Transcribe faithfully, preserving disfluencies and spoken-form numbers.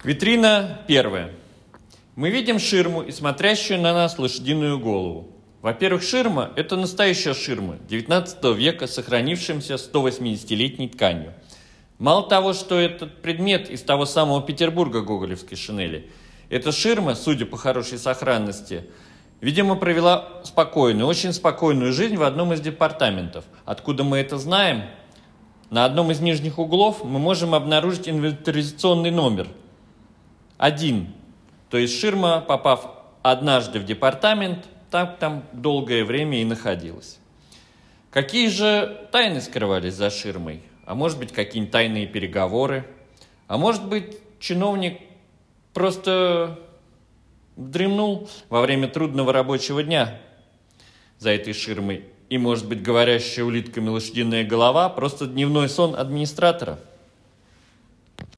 Витрина первая. Мы видим ширму и смотрящую на нас лошадиную голову. Во-первых, ширма – это настоящая ширма девятнадцатого века, сохранившимся сто восьмидесятилетней тканью. Мало того, что этот предмет из того самого Петербурга гоголевской шинели, эта ширма, судя по хорошей сохранности, видимо, провела спокойную, очень спокойную жизнь в одном из департаментов. Откуда мы это знаем? На одном из нижних углов мы можем обнаружить инвентаризационный номер один. То есть ширма, попав однажды в департамент, так там долгое время и находилась. Какие же тайны скрывались за ширмой? А может быть, какие-нибудь тайные переговоры? А может быть, чиновник просто вдремнул во время трудного рабочего дня за этой ширмой? И, может быть, говорящая улитками лошадиная голова – просто дневной сон администратора?